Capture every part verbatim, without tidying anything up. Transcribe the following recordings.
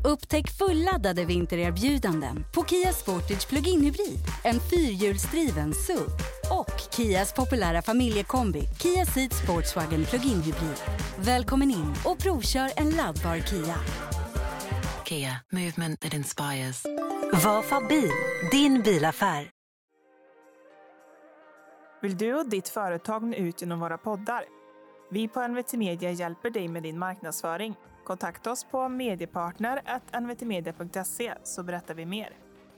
Upptäck fulladdade vintererbjudanden på Kia Sportage Plug-in Hybrid, en fyrhjulsdriven S U V och Kias populära familjekombi Kia Ceed Sportswagen Plug-in Hybrid. Välkommen in och provkör en laddbar Kia. Kia, movement that inspires. Vafa bil, din bilaffär. Vill du och ditt företag nå ut genom våra poddar? Vi på N V T Media hjälper dig med din marknadsföring. Kontakta oss på mediepartner at n v t media punkt se så berättar vi mer.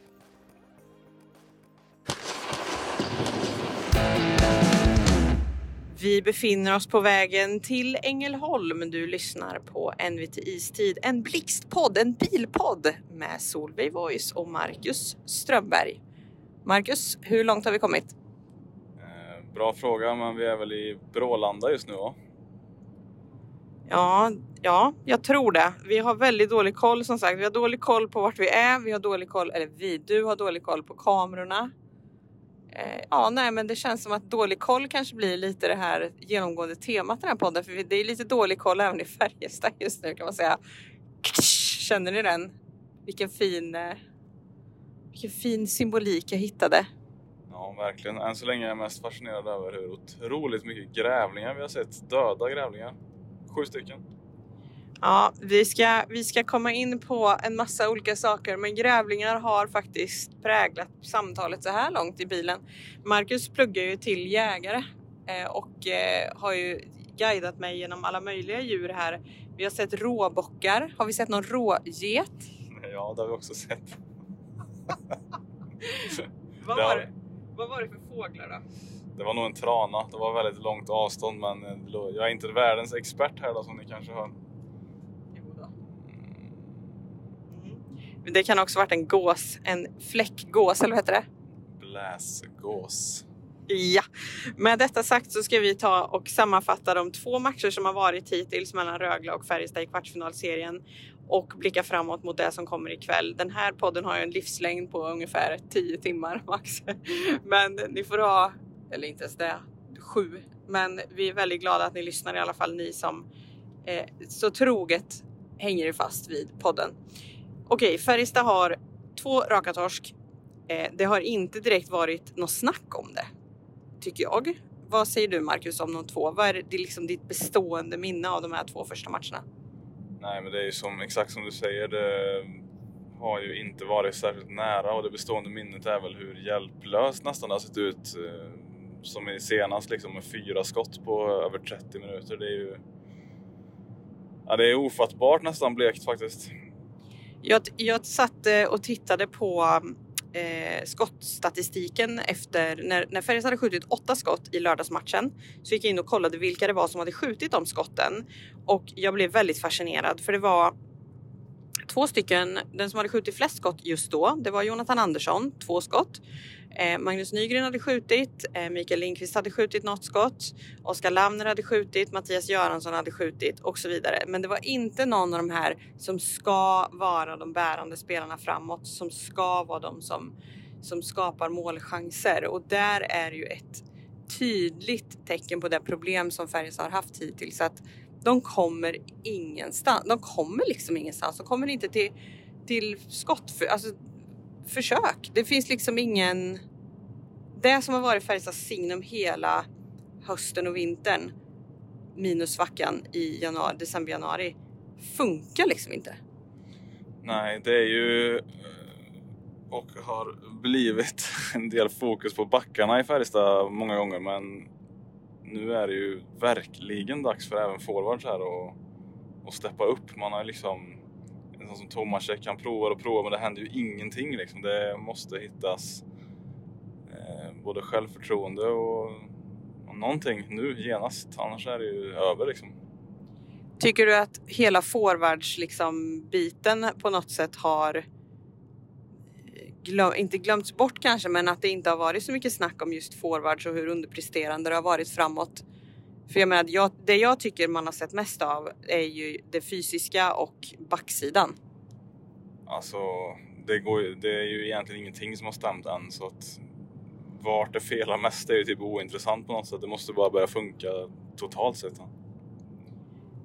Vi befinner oss på vägen till Ängelholm. Du lyssnar på N V T Istid, en blixtpodd, en bilpodd med Solveig Voice och Marcus Strömberg. Marcus, hur långt har vi kommit? Eh, bra fråga, men vi är väl i Brålanda just nu, va? Ja, ja, jag tror det. Vi har väldigt dålig koll, som sagt. Vi har dålig koll på vart vi är. Vi har dålig koll, eller vi, du har dålig koll på kamerorna. Eh, ja, nej, men det känns som att dålig koll kanske blir lite det här genomgående temat i den här podden. För det är lite dålig koll även i Färjestad just nu, kan man säga. Känner ni den? Vilken fin, eh, vilken fin symbolik jag hittade. Ja, verkligen. Än så länge är jag mest fascinerad över hur otroligt mycket grävlingar vi har sett. Döda grävlingar. Sju stycken. Ja, vi ska, vi ska komma in på en massa olika saker. Men grävlingar har faktiskt präglat samtalet så här långt i bilen. Marcus pluggar ju till jägare. Eh, och eh, har ju guidat mig genom alla möjliga djur här. Vi har sett råbockar. Har vi sett någon råget? Ja, det har vi också sett. Vad var det? Vad var det för fåglar då? Det var nog en trana. Det var väldigt långt avstånd, men jag är inte världens expert här då, som ni kanske hör. Jo då. Mm. Men det kan också varit en gås, en fläckgås, eller vad heter det? Bläsgås. Ja, med detta sagt så ska vi ta och sammanfatta de två matcher som har varit hittills mellan Rögle och Färjestad i kvartsfinalserien och blicka framåt mot det som kommer ikväll. Den här podden har ju en livslängd på ungefär tio timmar max. Men ni får ha, eller inte ens det, sju. Men vi är väldigt glada att ni lyssnar, i alla fall ni som eh, så troget hänger er fast vid podden. Okej, Färjestad har två raka torsk. Eh, det har inte direkt varit något snack om det, tycker jag. Vad säger du, Marcus, om de två? Vad är det, det är liksom ditt bestående minne av de här två första matcherna? Nej, men det är ju som, exakt som du säger, det har ju inte varit särskilt nära, och det bestående minnet är väl hur hjälplöst nästan det har sett ut, som i senast liksom med fyra skott på över trettio minuter. Det är ju, ja, det är ofattbart nästan blekt faktiskt. Jag, jag satt och tittade på eh, skottstatistiken efter när, när Färjestad hade skjutit åtta skott i lördagsmatchen, så gick jag in och kollade vilka det var som hade skjutit de skotten, och jag blev väldigt fascinerad, för det var två stycken. Den som hade skjutit flest skott just då, det var Jonathan Andersson, två skott. Eh, Magnus Nygren hade skjutit, eh, Mikael Lindqvist hade skjutit något skott, Oskar Lamner hade skjutit, Mattias Göransson hade skjutit och så vidare. Men det var inte någon av de här som ska vara de bärande spelarna framåt, som ska vara de som, som skapar målchanser. Och där är ju ett tydligt tecken på det problem som Färjestad har haft hittills, att de kommer ingenstans. De kommer liksom ingenstans. De kommer inte till, till skott. För, alltså, försök. Det finns liksom ingen... Det som har varit Färjestads signum hela hösten och vintern, minus svackan i januari, december, januari, funkar liksom inte. Nej, det är ju... Och har blivit en del fokus på backarna i Färjestad många gånger, men nu är det ju verkligen dags för även forwards här och, och steppa upp. Man har liksom, en sån som Tomasek kan prova och prova, men det händer ju ingenting liksom. Det måste hittas eh, både självförtroende och, och någonting nu genast, annars är det ju över liksom. Tycker du att hela forwards liksom biten på något sätt har glöm, inte glömts bort kanske, men att det inte har varit så mycket snack om just forwards och hur underpresterande det har varit framåt? För jag menar, jag, det jag tycker man har sett mest av är ju det fysiska och backsidan. Alltså, det, går, det är ju egentligen ingenting som har stämt än, så att vart det felar mest är ju typ ointressant på något sätt. Det måste bara börja funka totalt sett.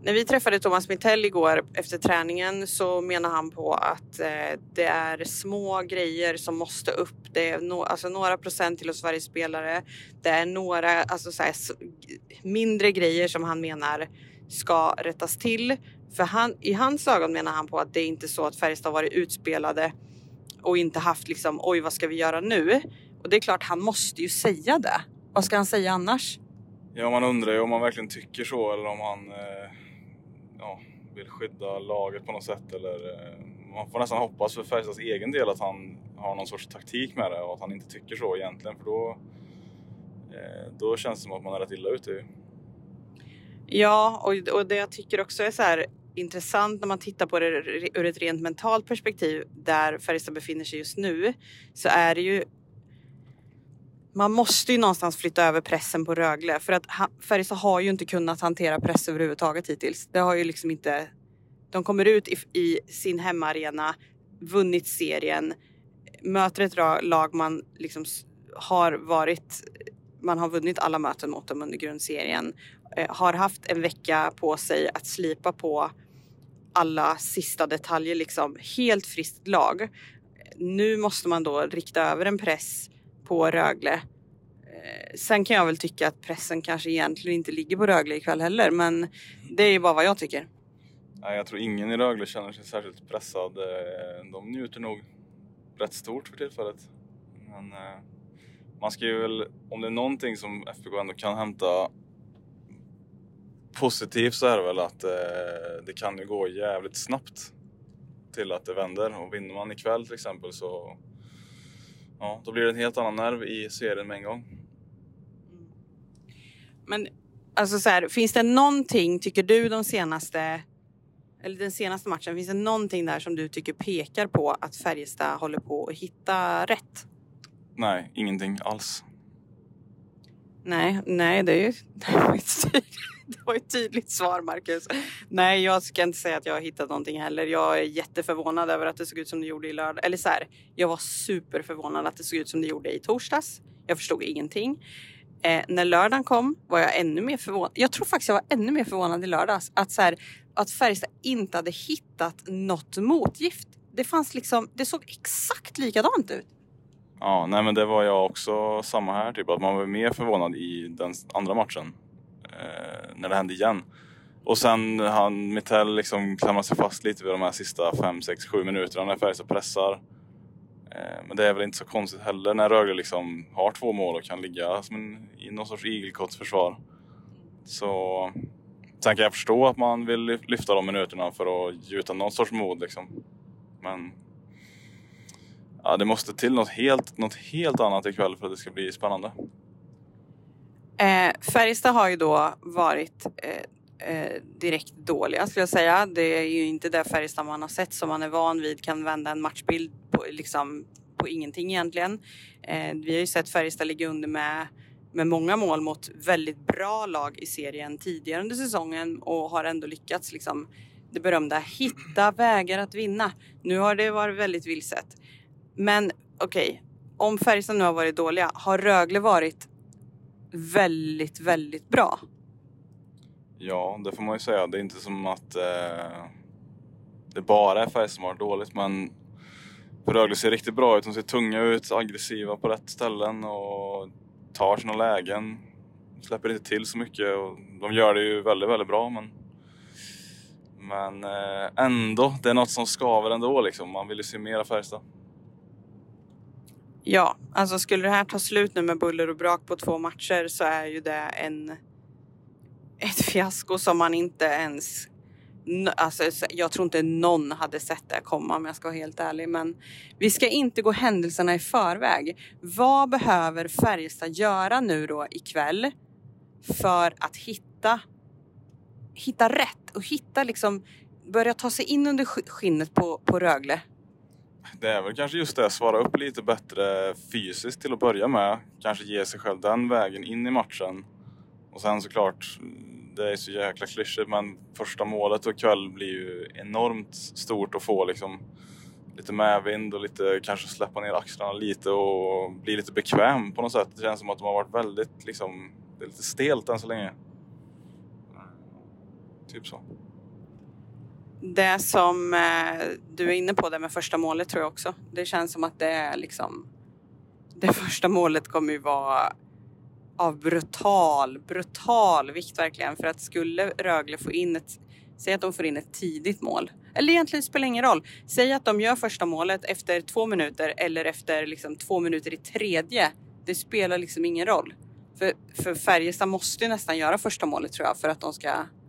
När vi träffade Thomas Mittell igår efter träningen så menar han på att eh, det är små grejer som måste upp. Det är no, alltså några procent till hos varje spelare. Det är några alltså så här, mindre grejer som han menar ska rättas till. För han, i hans ögon menar han på att det är inte så att Färjestad varit utspelade och inte haft liksom, oj vad ska vi göra nu? Och det är klart, han måste ju säga det. Vad ska han säga annars? Ja, man undrar ju om man verkligen tycker så eller om han eh, ja, vill skydda laget på något sätt. Eller, eh, man får nästan hoppas för Färjestads egen del att han har någon sorts taktik med det och att han inte tycker så egentligen. För då, eh, då känns det som att man är rätt illa ute. Ja, och, och det jag tycker också är så här intressant när man tittar på det ur ett rent mentalt perspektiv där Färjestad befinner sig just nu, så är det ju man måste ju någonstans flytta över pressen på Rögle för att Färjestad har ju inte kunnat hantera press överhuvudtaget hittills. Det har ju liksom inte, de kommer ut i, i sin hemmaarena, vunnit serien, möter ett lag man liksom har varit, man har vunnit alla möten mot dem under grundserien, har haft en vecka på sig att slipa på alla sista detaljer, liksom helt friskt lag. Nu måste man då rikta över en press på Rögle. Sen kan jag väl tycka att pressen kanske egentligen inte ligger på Rögle ikväll heller, men det är ju bara vad jag tycker. Nej, jag tror ingen i Rögle känner sig särskilt pressad. De njuter nog rätt stort för tillfället. Men man ska ju väl, om det är någonting som F B K ändå kan hämta positivt, så är det väl att det kan ju gå jävligt snabbt till att det vänder. Och vinner man ikväll till exempel så ja, då blir det en helt annan nerv i serien med en gång. Men alltså så här, finns det någonting, tycker du, de senaste eller den senaste matchen, finns det någonting där som du tycker pekar på att Färjestad håller på att hitta rätt? Nej, ingenting alls. Nej, nej, det är ju det var ett tydligt, det var ett tydligt svar, Marcus. Nej, jag ska inte säga att jag har hittat någonting heller. Jag är jätteförvånad över att det såg ut som det gjorde i lördag. Eller så här, jag var superförvånad att det såg ut som det gjorde i torsdags. Jag förstod ingenting. Eh, när lördagen kom var jag ännu mer förvånad. Jag tror faktiskt jag var ännu mer förvånad i lördags. Att, så här, att Färjestad inte hade hittat något motgift. Det fanns liksom, det såg exakt likadant ut. Ja, nej men det var jag också samma här. Typ att man var mer förvånad i den andra matchen. Eh, när det hände igen. Och sen han Mittell liksom klamrar sig fast lite vid de här sista fem, sex, sju minuterna när Färjestad pressar. Men det är väl inte så konstigt heller när Rögle liksom har två mål och kan ligga som en, i någon sorts igelkottsförsvar. Så sen kan jag förstå att man vill lyfta de minuterna för att gjuta någon sorts mod liksom. Men ja, det måste till något helt, något helt annat ikväll för att det ska bli spännande. Eh, Färjestad har ju då varit eh, eh, direkt dåliga, skulle jag säga. Det är ju inte det Färjestad man har sett som man är van vid kan vända en matchbild på, liksom, på ingenting egentligen. Eh, vi har ju sett Färjestad ligga under med, med många mål mot väldigt bra lag i serien tidigare under säsongen och har ändå lyckats liksom, det berömda hitta vägar att vinna. Nu har det varit väldigt vilset. Men okej, okay, om Färjestad nu har varit dåliga, har Rögle varit väldigt, väldigt bra? Ja, det får man ju säga. Det är inte som att eh, det bara är Färjestad som har dåligt, men Rögle ser riktigt bra ut. De ser tunga ut, aggressiva på rätt ställen och tar sina lägen. Släpper inte till så mycket och de gör det ju väldigt, väldigt bra, men men eh, ändå, det är något som skaver ändå liksom. Man vill ju se mer av Färjestad. Ja, alltså skulle det här ta slut nu med buller och brak på två matcher så är ju det en ett fiasko som man inte ens, alltså jag tror inte någon hade sett det komma om jag ska vara helt ärlig, men vi ska inte gå händelserna i förväg. Vad behöver Färjestad göra nu då ikväll för att hitta hitta rätt och hitta liksom, börja ta sig in under skinnet på, på Rögle? Det är väl kanske just det, svara upp lite bättre fysiskt till att börja med. Kanske ge sig själv den vägen in i matchen. Och sen såklart, det är så jäkla klyschigt, men första målet och kväll blir ju enormt stort att få liksom lite medvind och lite, kanske släppa ner axlarna lite och bli lite bekväm på något sätt. Det känns som att de har varit väldigt liksom, det är lite stelt än så länge. Typ så. Det som eh, du är inne på det med första målet tror jag också. Det känns som att det är liksom... Det första målet kommer ju vara av brutal, brutal vikt verkligen. För att skulle Rögle få in ett... Säg att de får in ett tidigt mål. Eller egentligen spelar ingen roll. Säg att de gör första målet efter två minuter. Eller efter liksom två minuter i tredje. Det spelar liksom ingen roll. För, för Färjestad måste ju nästan göra första målet tror jag. För att de ska...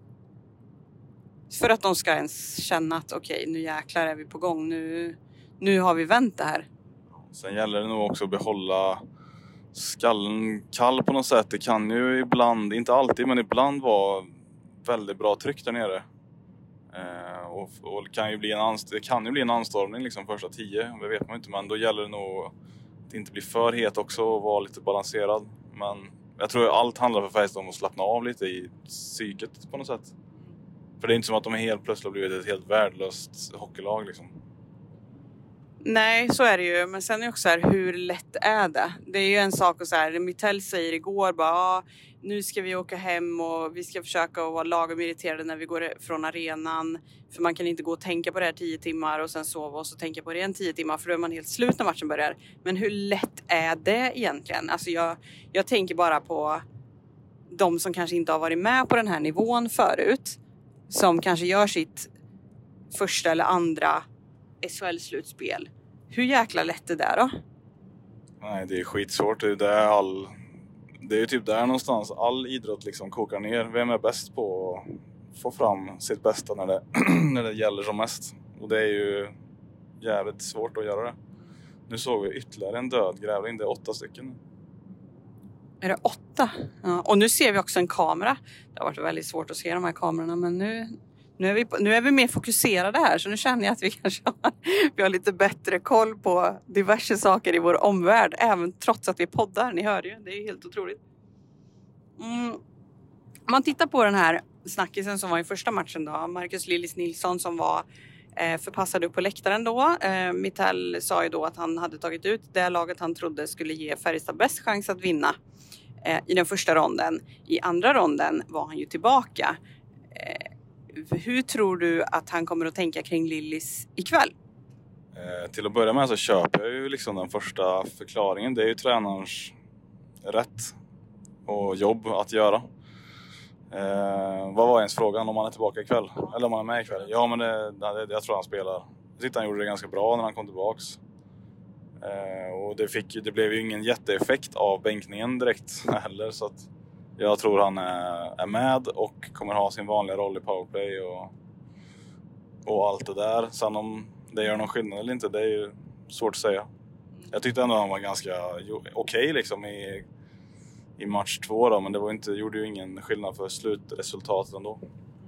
För att de ska ens känna att okej, okay, nu jäklar är vi på gång. Nu, nu har vi vänt det här. Sen gäller det nog också att behålla skallen kall på något sätt. Det kan ju ibland, inte alltid, men ibland vara väldigt bra tryck där nere. Eh, och och det, kan ju bli en anst- det kan ju bli en anstormning liksom första tio, det vet man inte. Men då gäller det nog att inte bli för het också och vara lite balanserad. Men jag tror att allt handlar för Färjestad om att slappna av lite i psyket på något sätt. För det är inte som att de är helt plötsligt blivit ett helt värdelöst hockeylag liksom. Nej, så är det ju. Men sen är det också så här, hur lätt är det? Det är ju en sak och så här, Mitell säger igår bara, ah, nu ska vi åka hem och vi ska försöka att vara lagom irriterade när vi går från arenan. För man kan inte gå och tänka på det här tio timmar och sen sova och så tänka på det igen tio timmar. För då är man helt slut när matchen börjar. Men hur lätt är det egentligen? Alltså jag, jag tänker bara på de som kanske inte har varit med på den här nivån förut. Som kanske gör sitt första eller andra S H L-slutspel. Hur jäkla lätt är det då? Nej, det är skitsvårt. Det är, där all, det är ju typ där någonstans all idrott liksom kokar ner. Vem är bäst på att få fram sitt bästa när det, när det gäller som mest? Och det är ju jävligt svårt att göra det. Nu såg vi ytterligare en död grävling. Det är åtta stycken. Är det åtta? Ja. Och nu ser vi också en kamera. Det har varit väldigt svårt att se de här kamerorna. Men nu, nu, är, vi, nu är vi mer fokuserade här. Så nu känner jag att vi kanske har, vi har lite bättre koll på diverse saker i vår omvärld. Även trots att vi poddar. Ni hör ju. Det är helt otroligt. Mm. Om man tittar på den här snackisen som var i första matchen då. Marcus Lillis Nilsson som var eh, förpassad upp på läktaren då. Eh, Mitell sa ju då att han hade tagit ut det laget han trodde skulle ge Färjestad bäst chans att vinna. I den första ronden. I andra ronden var han ju tillbaka. Eh, hur tror du att han kommer att tänka kring Lillis ikväll? Eh, till att börja med så köper jag ju liksom den första förklaringen. Det är ju tränarens rätt och jobb att göra. Eh, vad var ens frågan om han är tillbaka ikväll? Eller om han är med ikväll? Ja, men det, det, jag tror han spelar. Jag tyckte han gjorde det ganska bra när han kom tillbaks. Uh, och det, fick, det blev ju ingen jätteeffekt av bänkningen direkt heller, så att jag tror han är, är med och kommer ha sin vanliga roll i powerplay och, och allt det där. Sen om det gör någon skillnad eller inte, det är ju svårt att säga. Jag tyckte ändå han var ganska okej okay, liksom i, i match två då, men det var inte, gjorde ju ingen skillnad för slutresultatet ändå.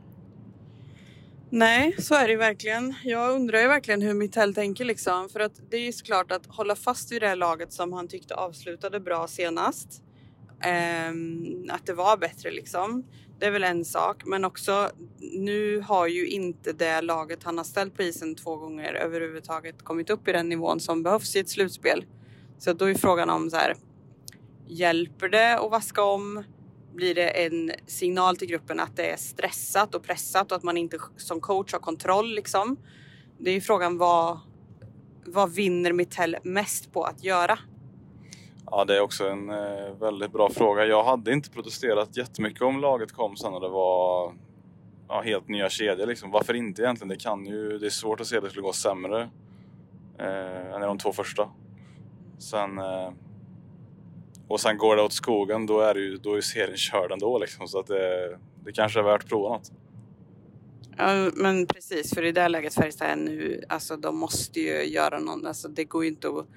Nej, så är det verkligen. Jag undrar ju verkligen hur Mitell tänker liksom. För att det är ju såklart att hålla fast vid det här laget som han tyckte avslutade bra senast. Ehm, att det var bättre liksom. Det är väl en sak. Men också, nu har ju inte det laget han har ställt på isen två gånger överhuvudtaget kommit upp i den nivån som behövs i ett slutspel. Så då är frågan om så här, hjälper det att vaska om? Blir det en signal till gruppen att det är stressat och pressat och att man inte som coach har kontroll liksom? Det är ju frågan, vad, vad vinner Mitell mest på att göra? Ja, det är också en eh, väldigt bra fråga. Jag hade inte protesterat jättemycket om laget kom sen när det var ja, helt nya kedjor liksom. Varför inte egentligen? Det kan ju, det är svårt att se att det skulle gå sämre eh, än de två första. Sen... Eh, Och sen går det åt skogen, då är, det ju, då är serien körd ändå liksom. Så att det, det kanske är värt att prova något. Ja, men precis. För i det läget Färjestad är nu, alltså de måste ju göra någon. Alltså det går ju inte att...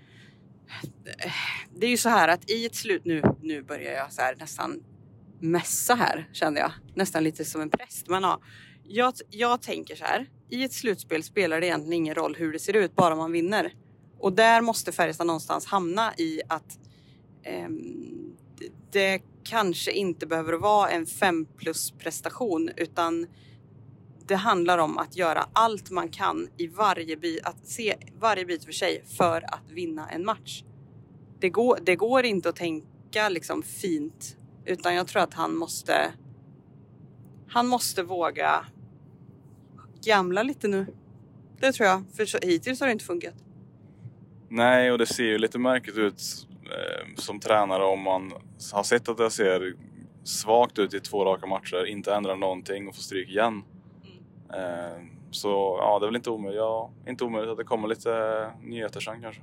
Det är ju så här att i ett slut, nu, nu börjar jag så här nästan mässa här, kände jag. Nästan lite som en präst. Men ja, jag, jag tänker så här. I ett slutspel spelar det egentligen ingen roll hur det ser ut, bara man vinner. Och där måste Färjestad någonstans hamna i att Um, det, det kanske inte behöver vara en fem plus prestation, utan det handlar om att göra allt man kan i varje bit, att se varje bit för sig för att vinna en match. Det går, det går inte att tänka liksom fint, utan jag tror att han måste han måste våga gamla lite nu. Det tror jag, för så, hittills har det inte funkat. Nej, och det ser ju lite märkligt ut eh, som tränare om man har sett att det ser svagt ut i två raka matcher, inte ändrar någonting och får stryk igen. Mm. Eh, så ja, det är väl inte omöjligt, ja, inte omöjligt att det kommer lite nyheter sen kanske.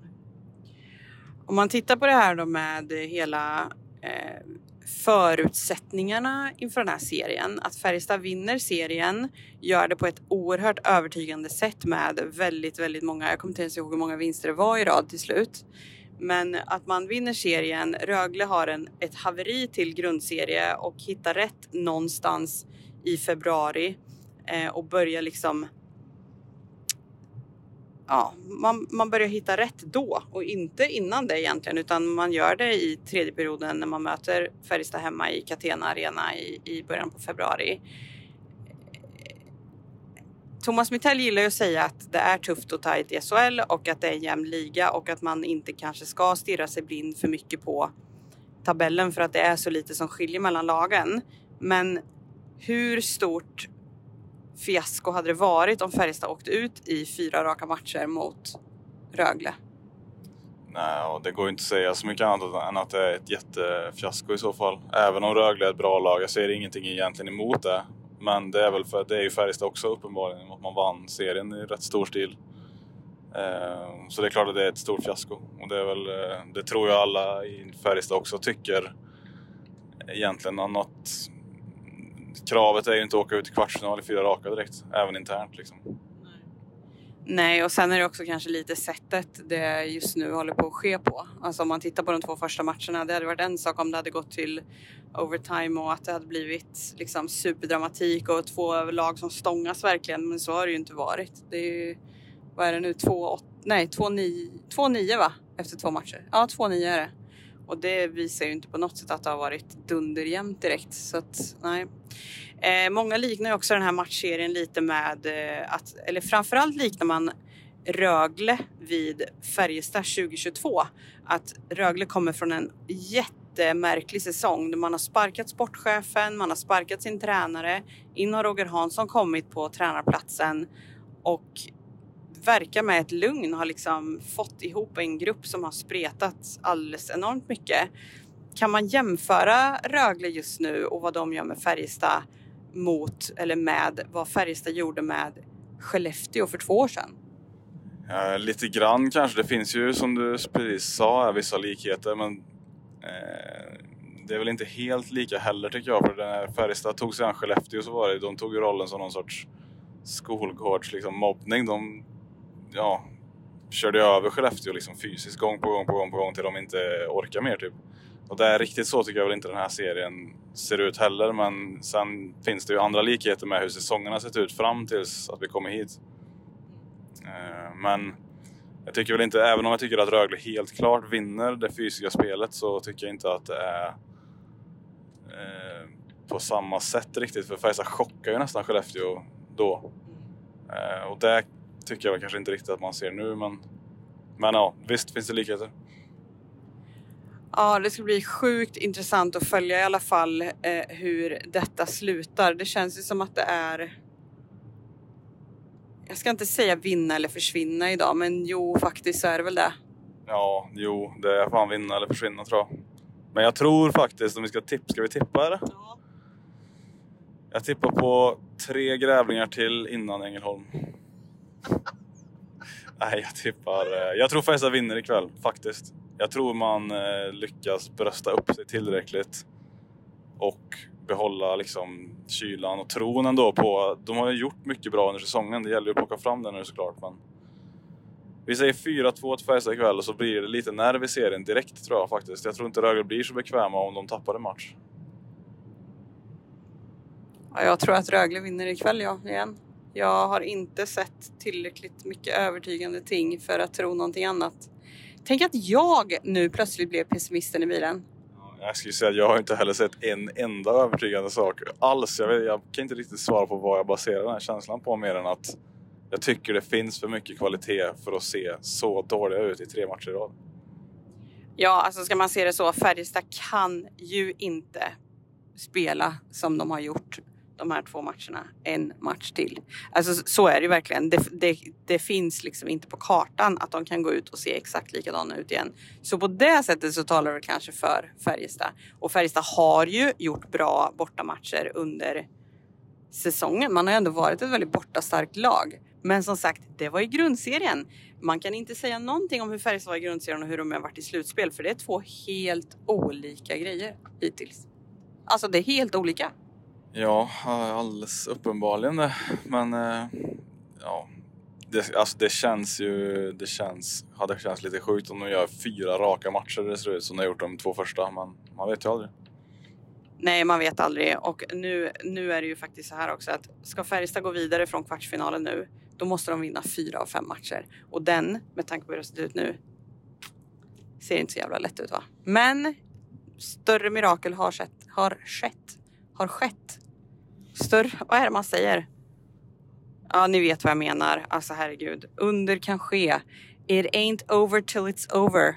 Om man tittar på det här då med hela eh, förutsättningarna inför den här serien. Att Färjestad vinner serien, gör det på ett oerhört övertygande sätt med väldigt, väldigt många, jag kommer inte ens ihåg hur många vinster det var i rad till slut. Men att man vinner serien, Rögle har en, ett haveri till grundserie och hittar rätt någonstans i februari eh, och börjar liksom ja, man, man börjar hitta rätt då och inte innan det egentligen, utan man gör det i tredje perioden när man möter Färjestad hemma i Catena Arena i, i början på februari. Thomas Mittell gillar ju att säga att det är tufft och tajt i S H L och att det är en jämn liga och att man inte kanske ska stirra sig blind för mycket på tabellen för att det är så lite som skiljer mellan lagen. Men hur stort fiasko hade det varit om Färjestad åkte ut i fyra raka matcher mot Rögle? Nej, och det går inte att säga så mycket annat än att det är ett jättefiasko i så fall. Även om Rögle är ett bra lag, jag ser ingenting egentligen emot det. Men det är väl för det är ju Färjestad också uppenbarligen att man vann serien i rätt stor stil. Så det är klart att det är ett stort fiasko. Och det är väl, det tror jag alla i Färjestad också tycker egentligen. Något, kravet är ju inte att åka ut i kvartsfinal i fyra raka direkt, även internt liksom. Nej, och sen är det också kanske lite sättet det just nu håller på att ske på. Alltså om man tittar på de två första matcherna, det hade varit en sak om det hade gått till overtime och att det hade blivit liksom superdramatik och två lag som stångas verkligen, men så har det ju inte varit. Det är ju, vad är det nu, två, nej, två, nio, två nio va? Efter två matcher. Ja, två nio är det. Och det visar ju inte på något sätt att det har varit dunderjämnt direkt. Så att, nej. Eh, många liknar ju också den här matchserien lite med eh, att, eller framförallt liknar man Rögle vid Färjestad tjugohundratjugotvå. Att Rögle kommer från en jättemärklig säsong där man har sparkat sportchefen, man har sparkat sin tränare. In har Roger Hansson kommit på tränarplatsen och verkar med ett lugn har liksom fått ihop en grupp som har spretat alldeles enormt mycket. Kan man jämföra Rögle just nu och vad de gör med Färjestad mot eller med vad Färjestad gjorde med Skellefteå för två år sedan? Ja, lite grann kanske. Det finns ju som du precis sa vissa likheter, men eh, det är väl inte helt lika heller tycker jag. För när Färjestad tog sig an Skellefteå så var det, de tog ju rollen som någon sorts skolgårds liksom, mobbning. De ja, körde över Skellefteå liksom, fysiskt gång på gång på gång på gång till de inte orkar mer typ. Och det är riktigt så tycker jag väl inte den här serien ser ut heller. Men sen finns det ju andra likheter med hur säsongerna sett ut fram tills att vi kommer hit. Men jag tycker väl inte, även om jag tycker att Rögle helt klart vinner det fysiska spelet, så tycker jag inte att det är eh, på samma sätt riktigt. För Färjestad chockar ju nästan Skellefteå då. Eh, och det tycker jag kanske inte riktigt att man ser nu. Men, men ja, visst finns det likheter. Ja, det ska bli sjukt intressant att följa i alla fall eh, hur detta slutar. Det känns ju som att det är... Jag ska inte säga vinna eller försvinna idag, men jo, faktiskt så är det väl det. Ja, jo, det är fan vinna eller försvinna tror jag. Men jag tror faktiskt, om vi ska tippa, ska vi tippa eller? Ja. Jag tippar på tre grävlingar till innan Ängelholm. Nej, jag tippar... Jag tror Färjestad vinner ikväll, faktiskt. Jag tror man eh, lyckas brösta upp sig tillräckligt och behålla liksom kylan och tron ändå på... De har ju gjort mycket bra under säsongen. Det gäller ju att plocka fram den nu såklart. Men vi säger fyra två till Färjestad ikväll och så blir det lite nerv i serien direkt tror jag faktiskt. Jag tror inte Rögle blir så bekväma om de tappar en match. Ja, jag tror att Rögle vinner ikväll, ja, igen. Jag har inte sett tillräckligt mycket övertygande ting för att tro någonting annat. Tänk att jag nu plötsligt blev pessimisten i bilen. Jag skulle säga att jag har inte heller sett en enda övertygande sak alls. Jag, vet, jag kan inte riktigt svara på vad jag baserar den här känslan på mer än att jag tycker det finns för mycket kvalitet för att se så dåliga ut i tre matcher i rad. Ja, alltså ska man se det så, Färjestad kan ju inte spela som de har gjort de här två matcherna en match till. Alltså så är det ju verkligen. Det, det, det finns liksom inte på kartan att de kan gå ut och se exakt likadana ut igen. Så på det sättet så talar det kanske för Färjestad. Och Färjestad har ju gjort bra bortamatcher under säsongen. Man har ju ändå varit ett väldigt bortastarkt lag. Men som sagt, det var i grundserien. Man kan inte säga någonting om hur Färjestad var i grundserien och hur de har varit i slutspel. För det är två helt olika grejer hittills. Alltså det är helt olika. Ja, alldeles uppenbarligen det. Men ja, det, alltså det känns ju, det känns, hade känts lite sjukt om de gör fyra raka matcher det ser ut som de har gjort de två första. Men man vet ju aldrig. Nej, man vet aldrig. Och nu, nu är det ju faktiskt så här också att ska Färjestad gå vidare från kvartsfinalen nu, då måste de vinna fyra av fem matcher. Och den, med tanke på hur det ser ut nu, ser inte så jävla lätt ut va? Men större mirakel har skett. Har skett. Har skett. Större, vad är det man säger? Ja, ni vet vad jag menar. Alltså herregud. Under kan ske. It ain't over till it's over.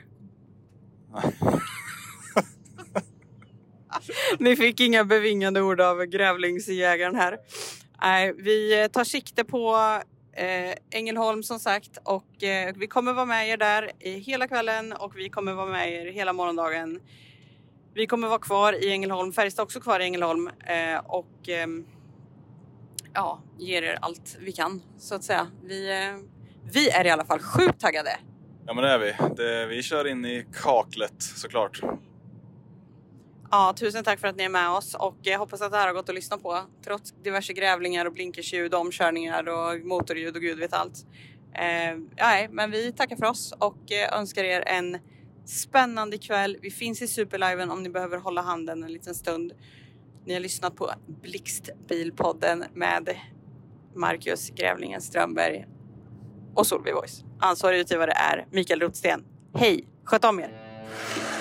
Ni fick inga bevingande ord av grävlingsjägaren här. Nej, vi tar sikte på eh, Ängelholm som sagt. Och eh, vi kommer vara med er där i hela kvällen. Och vi kommer vara med er hela morgondagen. Vi kommer vara kvar i Ängelholm. Färjestad också kvar i Ängelholm. Eh, och eh, ja, ger er allt vi kan så att säga. Vi, eh, vi är i alla fall sjukt taggade. Ja men det är vi. Det, vi kör in i kaklet såklart. Ja, tusen tack för att ni är med oss. Och jag hoppas att det här har gått att lyssna på. Trots diverse grävlingar och blinkersljud, omkörningar och motorljud och gud vet allt. Eh, ja, men vi tackar för oss och eh, önskar er en spännande kväll. Vi finns i Superliven om ni behöver hålla handen en liten stund. Ni har lyssnat på Blixtbilpodden med Marcus Grävlingen Strömberg och Solveig Voice. Ansvarig utgivare är Mikael Rotsten. Hej, sköt om er!